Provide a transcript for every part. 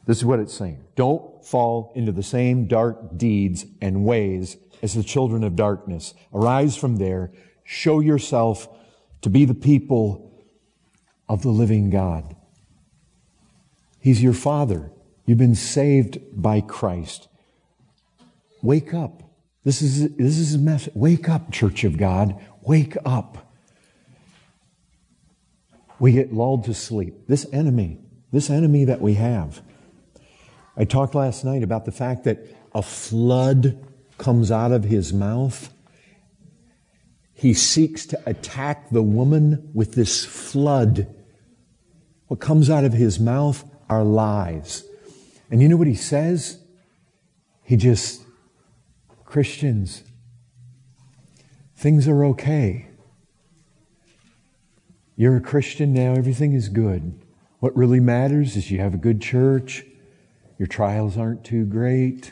This is what it's saying. Don't fall into the same dark deeds and ways as the children of darkness. Arise from there. Show yourself to be the people of the living God. He's your Father. You've been saved by Christ. Wake up. This is a message. Wake up, Church of God. Wake up. We get lulled to sleep. This enemy that we have. I talked last night about the fact that a flood comes out of his mouth. He seeks to attack the woman with this flood. What comes out of his mouth are lies. And you know what he says? Christians, things are okay. You're a Christian now, everything is good. What really matters is you have a good church, your trials aren't too great,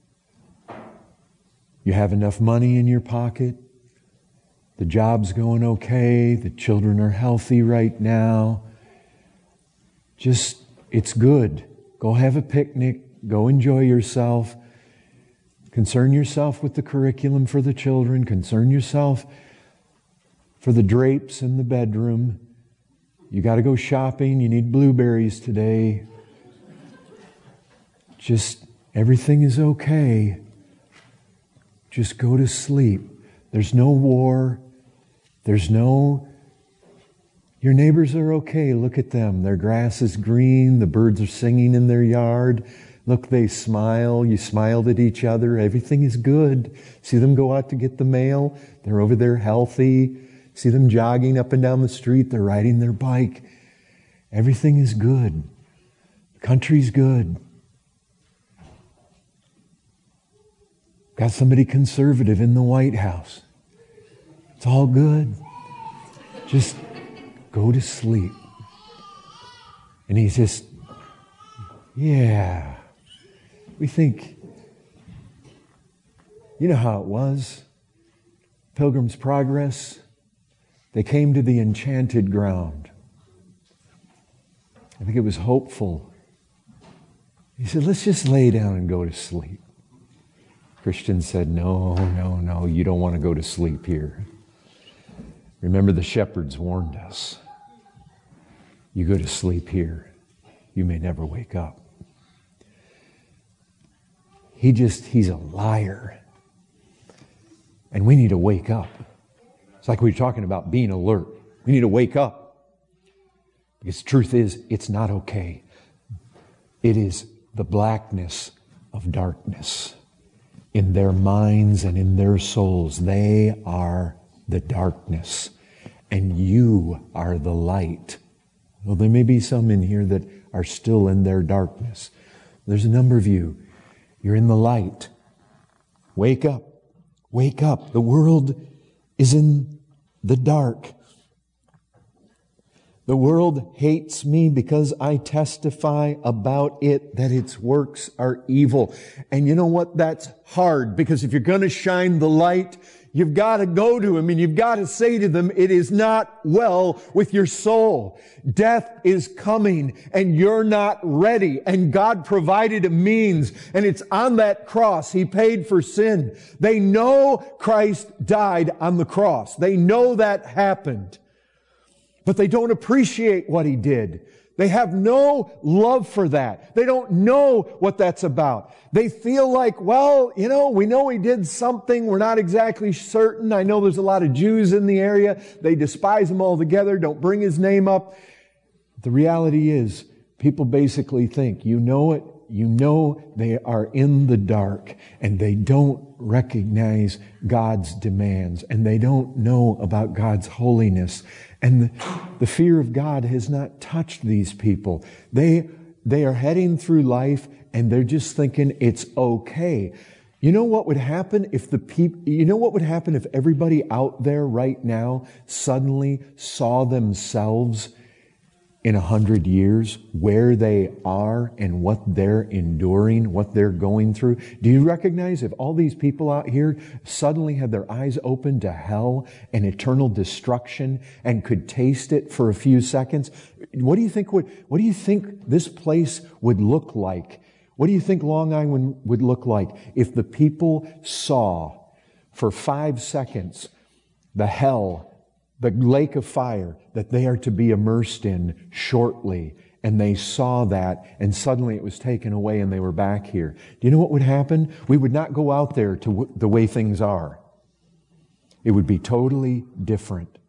you have enough money in your pocket, the job's going okay, the children are healthy right now. It's good. Go have a picnic, go enjoy yourself. Concern yourself with the curriculum for the children. Concern yourself for the drapes in the bedroom. You got to go shopping. You need blueberries today. Everything is okay. Just go to sleep. There's no war. Your neighbors are okay. Look at them. Their grass is green. The birds are singing in their yard. Look, they smile. You smiled at each other. Everything is good. See them go out to get the mail. They're over there healthy. See them jogging up and down the street. They're riding their bike. Everything is good. The country's good. Got somebody conservative in the White House. It's all good. Just go to sleep. And he's just, yeah. We think, you know how it was. Pilgrim's Progress. They came to the enchanted ground. I think it was hopeful. He said, let's just lay down and go to sleep. Christian said, no, you don't want to go to sleep here. Remember, the shepherds warned us. You go to sleep here, you may never wake up. He's a liar. And we need to wake up. It's like we were talking about being alert. We need to wake up. Because the truth is, it's not okay. It is the blackness of darkness in their minds and in their souls. They are the darkness. And you are the light. Well, there may be some in here that are still in their darkness. There's a number of you. You're in the light. Wake up. Wake up. The world is in the dark. The world hates me because I testify about it that its works are evil. And you know what? That's hard, because if you're going to shine the light, you've got to go to Him and you've got to say to them, it is not well with your soul. Death is coming and you're not ready. And God provided a means, and it's on that cross. He paid for sin. They know Christ died on the cross. They know that happened. But they don't appreciate what He did. They have no love for that. They don't know what that's about. They feel like, well, we know He did something. We're not exactly certain. I know there's a lot of Jews in the area. They despise Him altogether. Don't bring His name up. The reality is, people basically think, they are in the dark and they don't recognize God's demands and they don't know about God's holiness. And the fear of God has not touched these people. They are heading through life and they're just thinking it's okay. You know what would happen if everybody out there right now suddenly saw themselves in 100 years, where they are and what they're enduring, what they're going through? Do you recognize if all these people out here suddenly had their eyes open to hell and eternal destruction and could taste it for a few seconds? What do you think this place would look like? What do you think Long Island would look like if the people saw for 5 seconds the hell, the lake of fire that they are to be immersed in shortly, and they saw that, and suddenly it was taken away and they were back here? Do you know what would happen? We would not go out there to the way things are. It would be totally different.